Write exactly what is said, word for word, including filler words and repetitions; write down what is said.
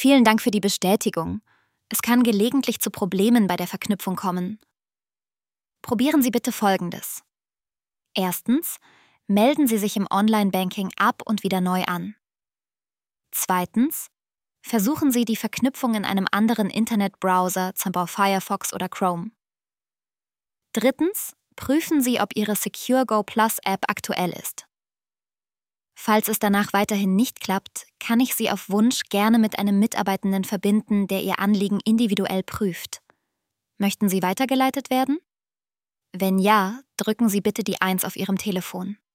Vielen Dank für die Bestätigung. Es kann gelegentlich zu Problemen bei der Verknüpfung kommen. Probieren Sie bitte Folgendes. Erstens, melden Sie sich im Online-Banking ab und wieder neu an. Zweitens, versuchen Sie die Verknüpfung in einem anderen Internetbrowser, zum Beispiel Firefox oder Chrome. Drittens, prüfen Sie, ob Ihre SecureGo Plus App aktuell ist. Falls es danach weiterhin nicht klappt, kann ich Sie auf Wunsch gerne mit einem Mitarbeitenden verbinden, der Ihr Anliegen individuell prüft. Möchten Sie weitergeleitet werden? Wenn ja, drücken Sie bitte die eins auf Ihrem Telefon.